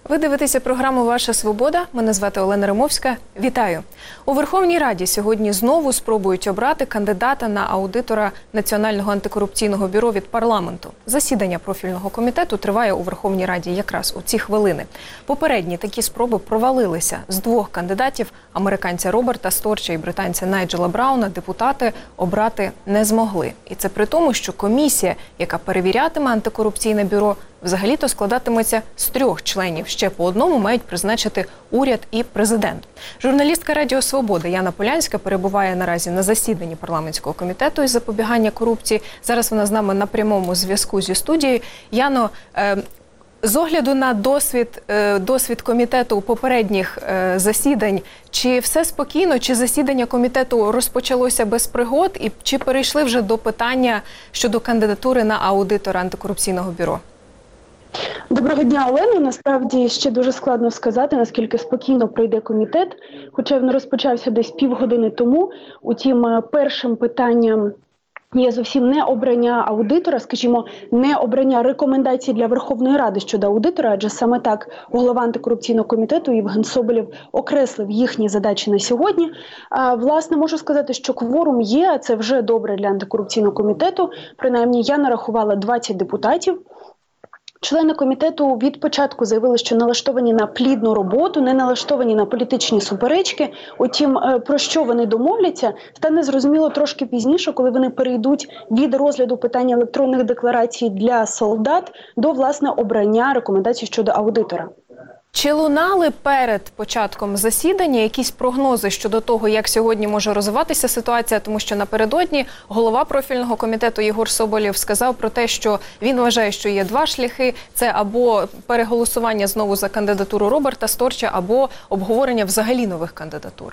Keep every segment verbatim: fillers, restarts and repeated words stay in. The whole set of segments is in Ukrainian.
Ви дивитеся програму «Ваша свобода». Мене звати Олена Римовська. Вітаю! У Верховній Раді сьогодні знову спробують обрати кандидата на аудитора Національного антикорупційного бюро від парламенту. Засідання профільного комітету триває у Верховній Раді якраз у ці хвилини. Попередні такі спроби провалилися. З двох кандидатів – американця Роберта Сторча і британця Найджела Брауна – депутати обрати не змогли. І це при тому, що комісія, яка перевірятиме антикорупційне бюро, взагалі-то складатиметься з трьох членів. Ще по одному мають призначити уряд і президент. Журналістка Радіо Свобода Яна Полянська перебуває наразі на засіданні парламентського комітету із запобігання корупції. Зараз вона з нами на прямому зв'язку зі студією. Яно, е з огляду на досвід, е досвід комітету у попередніх е засідань, чи все спокійно, чи засідання комітету розпочалося без пригод, і чи перейшли вже до питання щодо кандидатури на аудитора антикорупційного бюро? Доброго дня, Олено. Насправді ще дуже складно сказати, наскільки спокійно пройде комітет, хоча він розпочався десь півгодини тому. Утім, першим питанням є зовсім не обрання аудитора, скажімо, не обрання рекомендацій для Верховної Ради щодо аудитора, адже саме так голова антикорупційного комітету Євген Соболєв окреслив їхні задачі на сьогодні. А, власне, можу сказати, що кворум є, а це вже добре для антикорупційного комітету. Принаймні, я нарахувала двадцять депутатів. Члени комітету від початку заявили, що налаштовані на плідну роботу, не налаштовані на політичні суперечки. Утім, про що вони домовляться, стане зрозуміло трошки пізніше, коли вони перейдуть від розгляду питання електронних декларацій для солдат до, власне, обрання рекомендацій щодо аудитора. Чи лунали перед початком засідання якісь прогнози щодо того, як сьогодні може розвиватися ситуація? Тому що напередодні голова профільного комітету Єгор Соболєв сказав про те, що він вважає, що є два шляхи. Це або переголосування знову за кандидатуру Роберта Сторча, або обговорення взагалі нових кандидатур.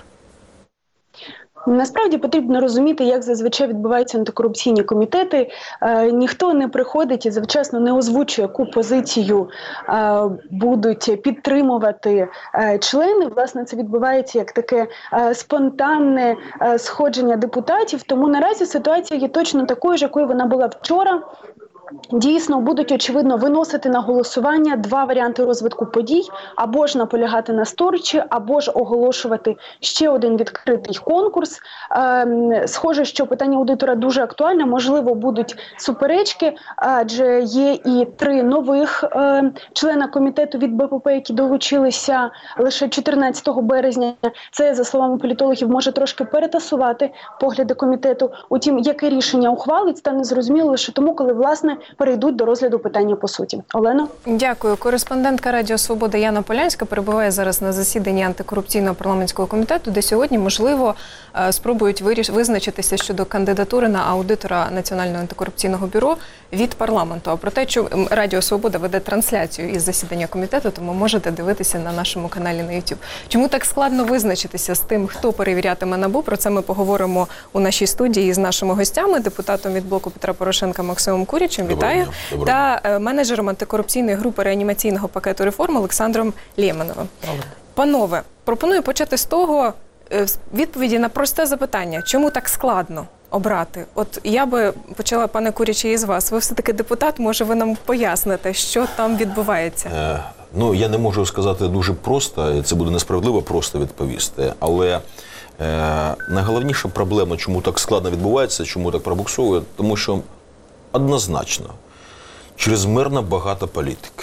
Насправді потрібно розуміти, як зазвичай відбуваються антикорупційні комітети. Е, ніхто не приходить і завчасно не озвучує, яку позицію е, будуть підтримувати е, члени. Власне, це відбувається як таке е, спонтанне е, сходження депутатів. Тому наразі ситуація є точно такою ж, якою вона була вчора. Дійсно, будуть, очевидно, виносити на голосування два варіанти розвитку подій. Або ж наполягати на Сторчі, або ж оголошувати ще один відкритий конкурс. Е, схоже, що питання аудитора дуже актуальне. Можливо, будуть суперечки, адже є і три нових е, члена комітету від Б П П, які долучилися лише чотирнадцятого березня. Це, за словами політологів, може трошки перетасувати погляди комітету. Утім, яке рішення ухвалить, стане зрозуміло лише тому, коли, власне, перейдуть до розгляду питання по суті. Олено? Дякую. Кореспондентка Радіо Свобода Яна Полянська перебуває зараз на засіданні антикорупційного парламентського комітету, де сьогодні, можливо, спробують виріш... визначитися щодо кандидатури на аудитора Національного антикорупційного бюро від парламенту. А про те, що Радіо Свобода веде трансляцію із засідання комітету, тому можете дивитися на нашому каналі на ютуб. Чому так складно визначитися з тим, хто перевірятиме НАБУ? Про це ми поговоримо у нашій студії з нашими гостями, депутатом від блоку Петра Порошенка Максимом Курячем. Вітаю. Та е, менеджером антикорупційної групи реанімаційного пакету реформ Олександром Лємановим. Панове, пропоную почати з того, е, відповіді на просте запитання. Чому так складно обрати? От я би почала, пане Куряче, із вас. Ви все-таки депутат, може ви нам поясните, що там відбувається? Е, ну, я не можу сказати дуже просто, це буде несправедливо просто відповісти, але е, найголовніша проблема, чому так складно відбувається, чому так пробуксовує, тому що однозначно, чрезмірно багато політики.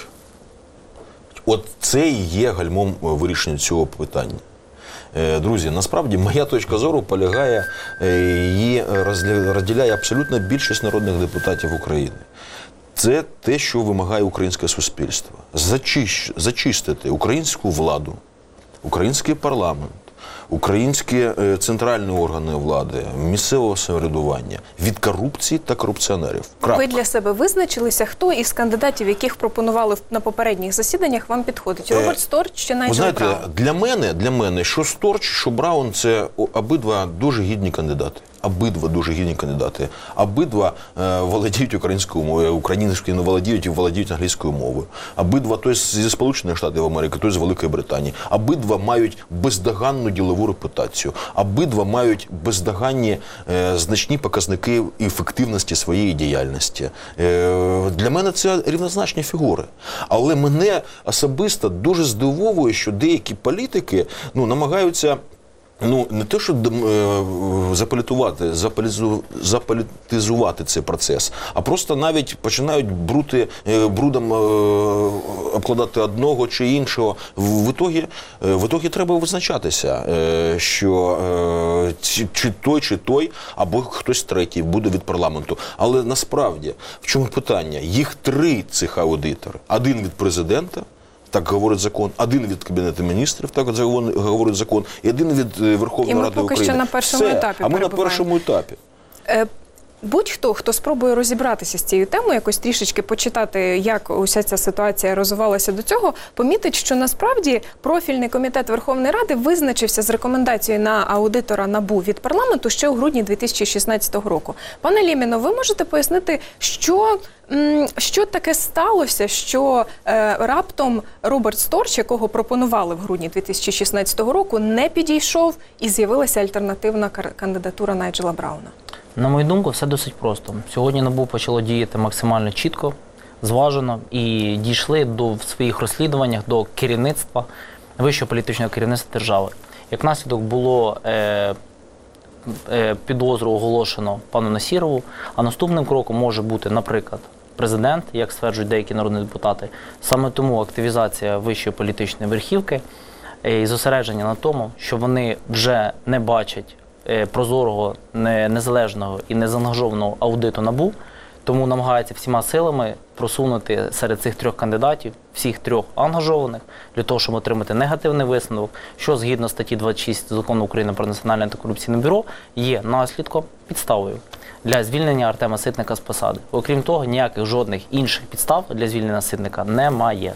От це і є гальмом вирішення цього питання. Друзі, насправді, моя точка зору полягає, її розділяє абсолютно більшість народних депутатів України. Це те, що вимагає українське суспільство. Зачищ... Зачистити українську владу, український парламент, українські центральні органи влади, місцевого самоврядування від корупції та корупціонерів. Крапка. Ви для себе визначилися, хто із кандидатів, яких пропонували на попередніх засіданнях, вам підходить? Роберт Сторч чи Найджел Браун? Для мене, для мене, що Сторч, що Браун – це обидва дуже гідні кандидати. обидва дуже гідні кандидати. Обидва е, володіють українською мовою, українською не володіють і володіють англійською мовою. Обидва той зі Сполучених Штатів Америки, той з Великої Британії. Обидва мають бездоганну ділову репутацію. Обидва мають бездоганні е, значні показники ефективності своєї діяльності. Е, для мене це рівнозначні фігури. Але мене особисто дуже здивовує, що деякі політики ну, намагаються ну, не те, що заполітувати, заполізу, заполітизувати цей процес, а просто навіть починають брути, брудом обкладати одного чи іншого. В ітогі, в ітогі треба визначатися, що чи той, чи той, або хтось третій буде від парламенту. Але насправді, в чому питання? Їх три цих аудитори. Один від президента, так говорить закон, один від Кабінету міністрів, так говорить закон, і один від Верховної Ради України. І ми поки що на першому Все. етапі А ми на перебуваємо. першому етапі. Е, Будь-хто, хто спробує розібратися з цією темою, якось трішечки почитати, як уся ця ситуація розвивалася до цього, помітить, що насправді профільний комітет Верховної Ради визначився з рекомендацією на аудитора НАБУ від парламенту ще у грудні дві тисячі шістнадцятого року. Пане Лєміно, ви можете пояснити, що, що таке сталося, що е, раптом Роберт Сторч, якого пропонували в грудні дві тисячі шістнадцятого року, не підійшов і з'явилася альтернативна кандидатура Найджела Брауна? На мою думку, все досить просто. Сьогодні НАБУ почало діяти максимально чітко, зважено і дійшли до, в своїх розслідуваннях до керівництва, вищого політичного керівництва держави. Як наслідок було е, е, підозру оголошено пану Насірову, а наступним кроком може бути, наприклад, президент, як стверджують деякі народні депутати. Саме тому активізація вищої політичної верхівки е, і зосередження на тому, що вони вже не бачать прозорого, незалежного і незаангажованого аудиту НАБУ, тому намагається всіма силами просунути серед цих трьох кандидатів, всіх трьох ангажованих, для того, щоб отримати негативний висновок, що згідно статті двадцять шість Закону України про Національне антикорупційне бюро є наслідком, підставою для звільнення Артема Ситника з посади. Окрім того, ніяких жодних інших підстав для звільнення Ситника немає.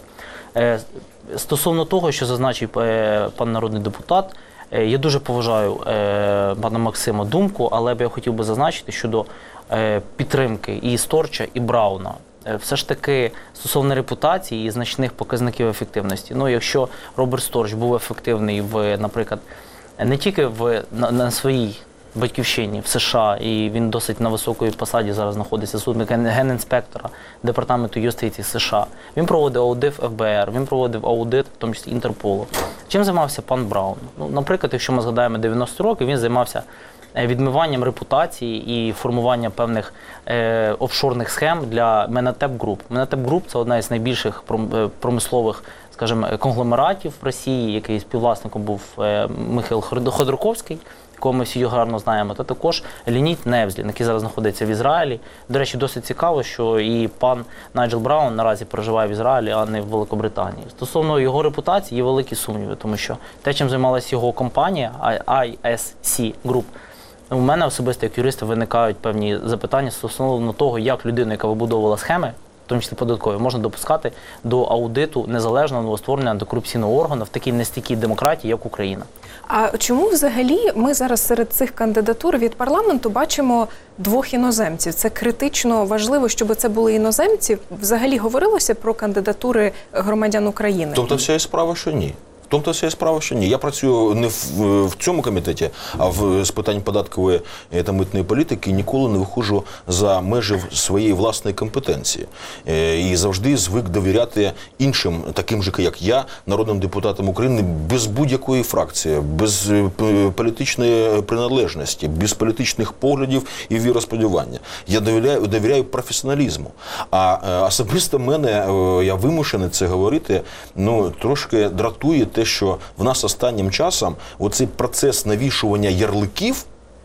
Стосовно того, що зазначив пан народний депутат, я дуже поважаю е, пана Максима думку, але б я хотів би зазначити щодо е, підтримки і Сторча, і Брауна. Е, все ж таки, стосовно репутації і значних показників ефективності. Ну, якщо Роберт Сторч був ефективний, в, наприклад, не тільки в, на, на своїй батьківщині, в США, і він досить на високій посаді зараз знаходиться, заступник генінспектора Департаменту юстиції США. Він проводив аудит еф бе ер, він проводив аудит, в тому числі Інтерполу. Чим займався пан Браун? Ну, наприклад, якщо ми згадаємо дев'яності роки, він займався відмиванням репутації і формуванням певних е, офшорних схем для Менатеп Груп. Менатеп Груп – це одна із найбільших промислових, скажімо, конгломератів в Росії, який співвласником був е, Михайло Ходорковський, якого ми всі гарно знаємо, та також Леонід Невзлін, який зараз знаходиться в Ізраїлі. До речі, досить цікаво, що і пан Найджел Браун наразі проживає в Ізраїлі, а не в Великобританії. Стосовно його репутації є великі сумніви, тому що те, чим займалася його компанія ай ес сі Group, у мене особисто як юриста виникають певні запитання стосовно того, як людину, яка вибудовувала схеми, в тому числі податкові, можна допускати до аудиту незалежного новостворення антикорупційного органу в такій нестійкій демократії, як Україна. А чому взагалі ми зараз серед цих кандидатур від парламенту бачимо двох іноземців? Це критично важливо, щоб це були іноземці. Взагалі говорилося про кандидатури громадян України? Тобто вся і справа, що ні. В тому-то вся справа, що ні. Я працюю не в, в цьому комітеті, а в, з питань податкової та митної політики, ніколи не виходжу за межі своєї власної компетенції. Е, і завжди звик довіряти іншим, таким же, як я, народним депутатам України, без будь-якої фракції, без політичної приналежності, без політичних поглядів і віросповідання. Я довіряю, довіряю професіоналізму. А е, особисто мене, е, я вимушений це говорити, ну, трошки дратує те, що в нас останнім часом оцей процес навішування ярликів,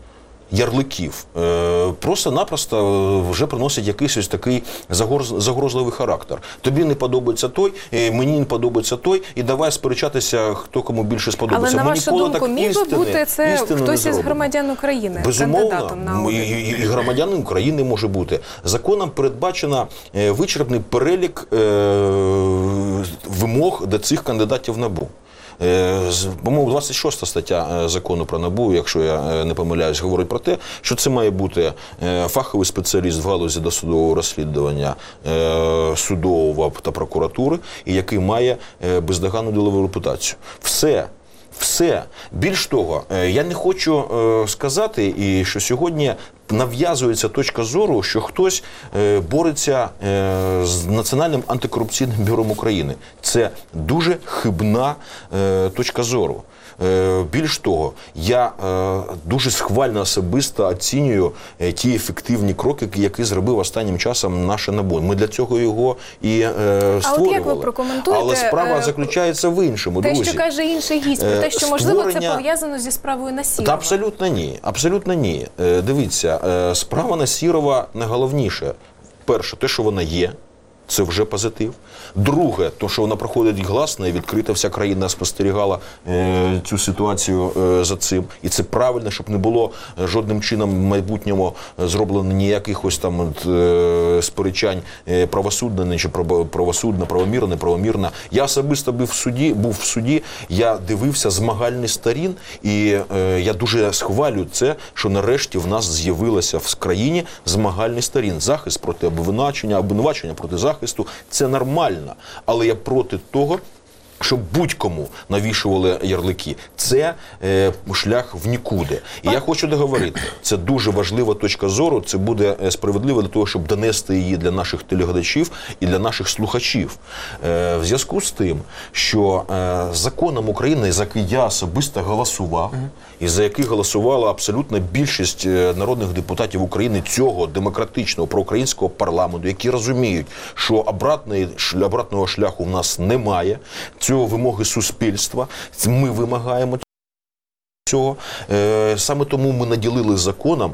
ярликів е, просто-напросто вже приносить якийсь ось такий загроз, загрозливий характер. Тобі не подобається той, мені не подобається той, і давай сперечатися, хто кому більше сподобається. Але на Ми вашу ніколи думку, так міг би істини, бути це хтось із громадян України? Безумовно, на аудит? і, і, і громадянин України може бути. Законом передбачено е, вичерпний перелік е, вимог до цих кандидатів НАБУ. По-моєму, двадцять шоста стаття закону про НАБУ, якщо я не помиляюсь, говорить про те, що це має бути фаховий спеціаліст в галузі досудового розслідування, судового та прокуратури, і який має бездоганну ділову репутацію. Все. Все. Більш того, я не хочу сказати, і що сьогодні нав'язується точка зору, що хтось бореться з Національним антикорупційним бюро України. Це дуже хибна точка зору. Більш того, я дуже схвально особисто оцінюю ті ефективні кроки, які зробив останнім часом наше НАБУ. Ми для цього його і створювали. А от як ви прокоментуєте? Але справа заключається в іншому, те, друзі. Те, що каже інший гість, про те, що, можливо, Створення... це пов'язано зі справою Насірова. Та абсолютно ні. Абсолютно ні. Дивіться, справа Насірова найголовніше. Перше, те, що вона є. Це вже позитив. Друге, то, що вона проходить гласно і відкрито, вся країна спостерігала е, цю ситуацію е, за цим. І це правильно, щоб не було жодним чином в майбутньому зроблено ніяких ось там е, сперечань е, правосудне, не чи правосудне, правомірне, неправомірне. Я особисто був в суді, був в суді, я дивився змагальні сторін, і е, я дуже схвалю це, що нарешті в нас з'явилося в країні змагальні сторін. Захист проти обвинувачення, обвинувачення проти захисту. Це нормально, але я проти того, щоб будь-кому навішували ярлики. Це е, шлях в нікуди. І я хочу договорити, це дуже важлива точка зору, це буде справедливо для того, щоб донести її для наших телеглядачів і для наших слухачів. Е, в зв'язку з тим, що е, законом України, за який я особисто голосував, uh-huh. і за який голосувала абсолютна більшість народних депутатів України цього демократичного проукраїнського парламенту, які розуміють, що обратної, обратного шляху в нас немає, цього вимоги суспільства, ми вимагаємо цього. Саме тому ми наділили законом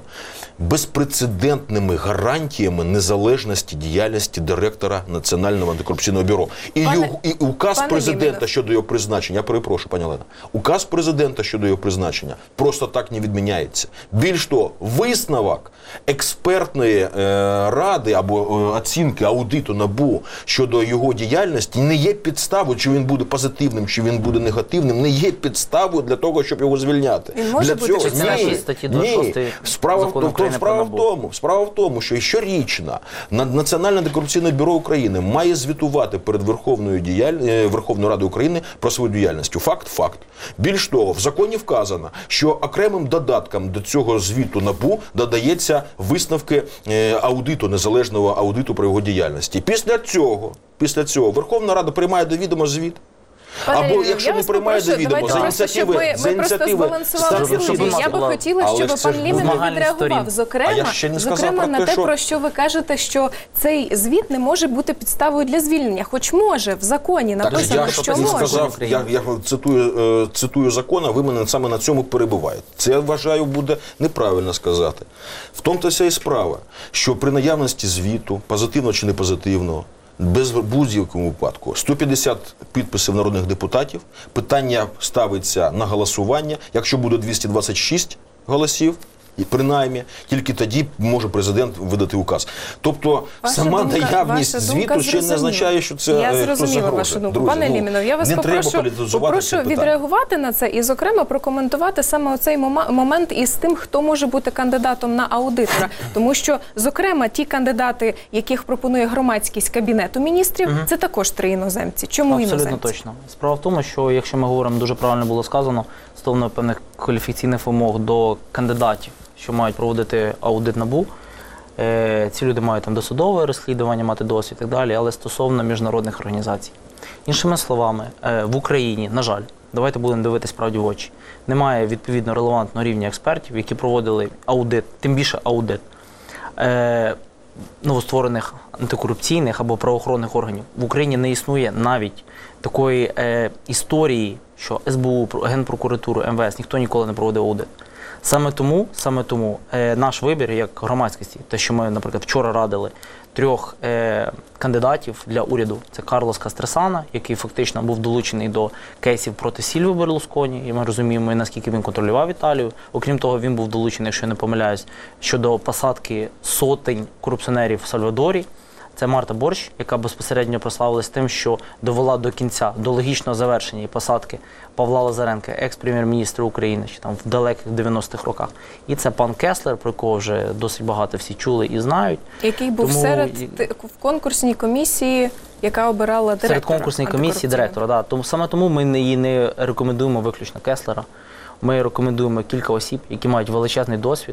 безпрецедентними гарантіями незалежності діяльності директора Національного антикорупційного бюро. І, пане, ю, і указ президента Лімінов. щодо його призначення, я перепрошую, пані Олена, указ президента щодо його призначення просто так не відміняється. Більш того, висновок експертної е, ради або е, оцінки аудиту НАБУ щодо його діяльності не є підставою, чи він буде позитивним, чи він буде негативним, не є підставою для того, щоб його звільняти. Він може для бути цього ні, статті двадцять шість справа, в, то, справа, в тому, справа в тому, що щорічно Національне антикорупційне бюро України має звітувати перед Верховною, діяль... Верховною Радою України про свою діяльність. Факт – факт. Більш того, в законі вказано, що окремим додатком до цього звіту НАБУ додається висновки аудиту, незалежного аудиту про його діяльність. Після цього, після цього Верховна Рада приймає до відома звіт. Пане Або Лімінов, якщо не приймає до відома, за ініціативи, ми, за ми просто ініціативи збалансували студію. Я би хотіла, Але щоб це пан ж Лімінов змагальні відреагував, сторін. зокрема, А я ще не сказав зокрема про на те, те, що- про що ви кажете, що цей звіт не може бути підставою для звільнення. Хоч може, в законі Так, написано, я що ж може. сказав, я, я цитую, е, цитую закон, а ви мене саме на цьому перебиваєте. Це, я вважаю, буде неправильно сказати. В тому-то вся і справа, що при наявності звіту, позитивного чи не позитивного, без будь-якому випадку, сто п'ятдесят підписів народних депутатів, питання ставиться на голосування, якщо буде двісті двадцять шість голосів, і принаймні, тільки тоді може президент видати указ. Тобто, Ваша сама думка- наявність ваша думка звіту ще не зрозуміла. означає, що це Я е, хтось зрозуміла загрожує. вашу думку. Друзі, Пане ну, Лімінов, я вас не треба попрошу, політизувати попрошу це питання. відреагувати на це і, зокрема, прокоментувати саме оцей мома- момент із тим, хто може бути кандидатом на аудитора. Тому що, зокрема, ті кандидати, яких пропонує громадськість Кабінету міністрів, Угу. це також три іноземці. Чому Абсолютно іноземці? точно. Справа в тому, що якщо ми говоримо, дуже правильно було сказано, стосовно певних кваліфікаційних вимог до кандидатів, що мають проводити аудит НАБУ, е, ці люди мають там досудове розслідування, мати досвід і так далі, але стосовно міжнародних організацій. Іншими словами, е, в Україні, на жаль, давайте будемо дивитися справді в очі, немає відповідно релевантного рівня експертів, які проводили аудит, тим більше аудит, е, новостворених антикорупційних або правоохоронних органів. В Україні не існує навіть такої е, історії, що ес бе у, Генпрокуратуру, ем ве ес, ніхто ніколи не проводив аудит. Саме тому, саме тому е, наш вибір як громадськості, те, що ми, наприклад, вчора радили трьох е, кандидатів для уряду, це Карлос Кастресана, який фактично був долучений до кейсів проти Сільвіо Берлусконі, і ми розуміємо, наскільки він контролював Італію. Окрім того, він був долучений, якщо я не помиляюсь, щодо посадки сотень корупціонерів в Сальвадорі. Це Марта Борщ, яка безпосередньо прославилась тим, що довела до кінця, до логічного завершення і посадки Павла Лазаренка, екс-прем'єр-міністра України, ще там в далеких дев'яностих роках. І це пан Кеслер, про якого вже досить багато всі чули і знають. Який був Тому... серед в конкурсній комісії, яка обирала директора. Серед конкурсної комісії директора, да. Тому саме тому ми її не рекомендуємо виключно Кеслера. Ми рекомендуємо кілька осіб, які мають величезний досвід.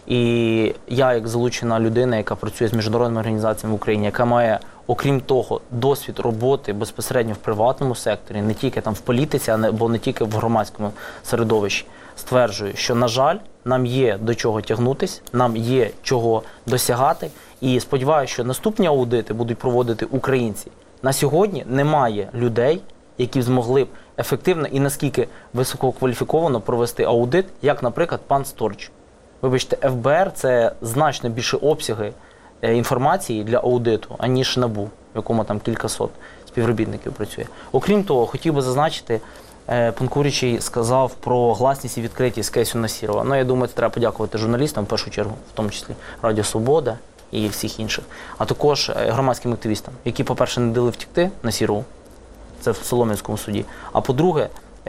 І я, як залучена людина, яка працює з міжнародними організаціями в Україні, яка має, окрім того, досвід роботи безпосередньо в приватному секторі, не тільки там в політиці, або не тільки в громадському середовищі, стверджую, що, на жаль, нам є до чого тягнутись, нам є чого досягати. І сподіваюся, що наступні аудити будуть проводити українці. На сьогодні немає людей, які б змогли б ефективно і наскільки висококваліфіковано провести аудит, як, наприклад, пан Сторч. Вибачте, еф бе ер – це значно більше обсяги інформації для аудиту, аніж НАБУ, в якому там кількасот співробітників працює. Окрім того, хотів би зазначити, пан Курячий сказав про гласність і відкритість кейсу Насірова. Ну, я думаю, це треба подякувати журналістам, в першу чергу, в тому числі Радіо Свобода і всіх інших, а також громадським активістам, які, по-перше, не дали втекти Насірову, це в Солом'янському суді, а по-друге,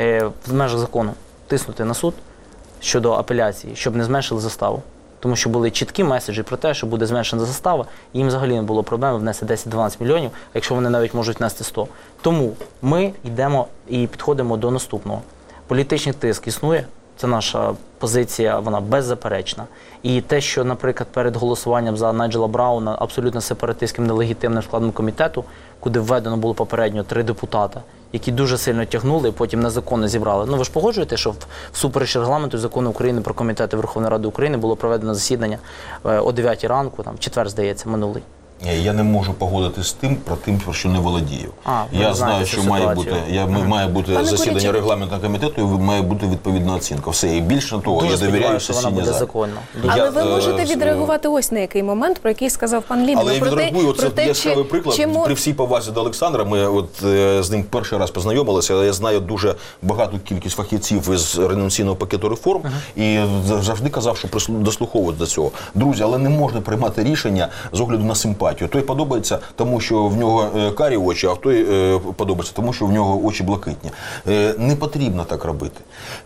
в межах закону тиснути на суд щодо апеляції, щоб не зменшили заставу. Тому що були чіткі меседжі про те, що буде зменшена застава, і їм взагалі не було проблеми внести десять-дванадцять мільйонів, якщо вони навіть можуть внести сто. Тому ми йдемо і підходимо до наступного. Політичний тиск існує, це наша позиція, вона беззаперечна. І те, що, наприклад, перед голосуванням за Найджела Брауна абсолютно сепаратистським нелегітимним складом комітету, куди введено було попередньо три депутата, які дуже сильно тягнули і потім незаконно зібрали. Ну ви ж погоджуєте, що всупереч регламенту Закону України про комітети Верховної Ради України було проведено засідання о дев'ятій ранку, там четвер, здається, минулий. Я не можу погодитися з тим, про тим, про що не володію. А, я знаю, що має бути, я, ага. має бути Пане засідання Курячий. регламентного комітету і має бути відповідна оцінка. Все, і більше того, Дуже я довіряю що вона сесійній буде залі. законно. Але Я, ви можете е, відреагувати ось на який момент, про який сказав пан Лімін. Але я про те, відреагую, про це те, яскравий чи- приклад. чому- При всій повазі до Олександра, ми от е, з ним перший раз познайомилися, але я знаю дуже багату кількість фахівців із ренунційного пакету реформ, uh-huh. і завжди казав, що прислу- дослуховувати до цього. Друзі, але не можна приймати рішення з огляду на симпатію. Той подобається, тому що в нього е, карі очі, а в той е, подобається, тому що в нього очі блакитні. Е, не потрібно так робити.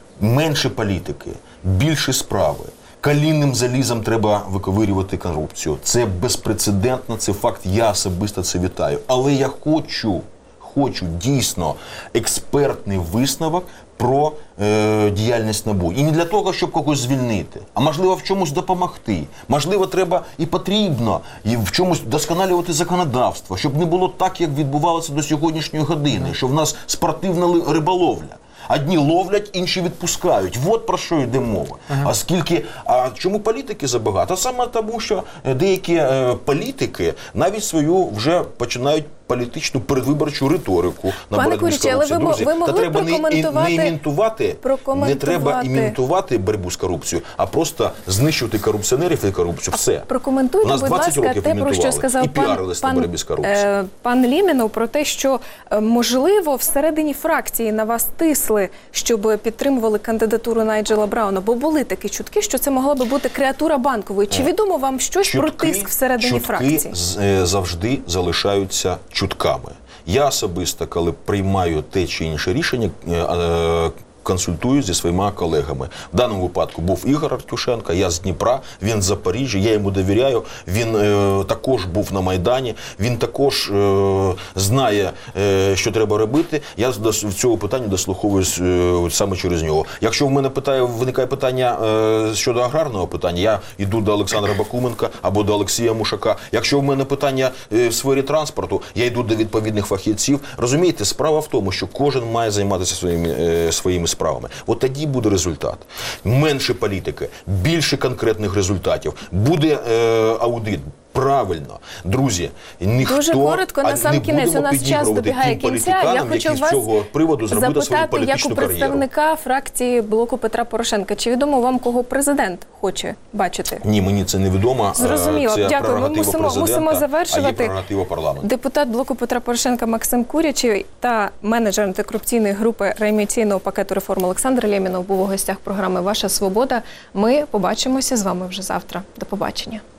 Менше політики, більше справи. Калійним залізом треба виковирювати корупцію. Це безпрецедентно, це факт, я особисто це вітаю. Але я хочу, хочу дійсно експертний висновок про е, діяльність НАБУ. І не для того, щоб когось звільнити, а можливо в чомусь допомогти. Можливо, треба і потрібно і в чомусь досконалювати законодавство, щоб не було так, як відбувалося до сьогоднішньої години, що в нас спортивна ли- риболовля. Одні ловлять, інші відпускають. От про що йде мова. Ага. А скільки, а чому політики забагато? Саме тому, що деякі е, політики навіть свою вже починають політичну передвиборчу риторику на Пане боротьбу з Курячий, але корупцією. ви, Друзі, ви та могли треба не, прокоментувати, не імітувати, не треба імітувати боротьбу з корупцією, а просто знищувати корупціонерів і корупцію. Все. Прокоментуйте, У нас будь двадцять ласка, років те, про що імітували сказав і пан, піарились на пан, боротьбі з корупцією. е, пан Лімінов, про те, що, е, можливо, всередині фракції на вас тисли, щоб підтримували кандидатуру Найджела Брауна, бо були такі чутки, що це могла би бути креатура Банкової. Чи відомо вам щось чутки, про тиск всередині чутки фракції? з- е, завжди залишаються чутками. Я особисто, коли приймаю те чи інше рішення, е, е, консультуюсь зі своїми колегами. В даному випадку був Ігор Артюшенко, я з Дніпра, він з Запоріжжя, я йому довіряю, він е, також був на Майдані, він також е, знає, е, що треба робити. Я до в цього питання дослуховуюсь е, саме через нього. Якщо в мене питає, виникає питання е, щодо аграрного питання, я йду до Олександра Бакуменка або до Олексія Мушака. Якщо в мене питання е, в сфері транспорту, я йду до відповідних фахівців. Розумієте, справа в тому, що кожен має займатися своїми, е, своїми справами. От тоді буде результат. Менше політики, більше конкретних результатів. Буде е, аудит. Правильно. Друзі, ніхто Дуже коротко, на сам не кінець, у будемо нас час добігає тим кінця. Я політиканам, хочу які вас з цього приводу зробити свою запитати, як політичну у кар'єру. представника фракції Блоку Петра Порошенка. Чи відомо вам, кого президент хоче бачити? Ні, мені це не відомо. Зрозуміло. Це Дякую. Ми прерогатива мусимо, президента, мусимо завершувати. А є прерогатива парламенту. Депутат Блоку Петра Порошенка Максим Курячий та менеджер антикорупційної групи реанімаційного пакету реформ Олександр Лємінов був у гостях програми «Ваша свобода». Ми побачимося з вами вже завтра. До побачення.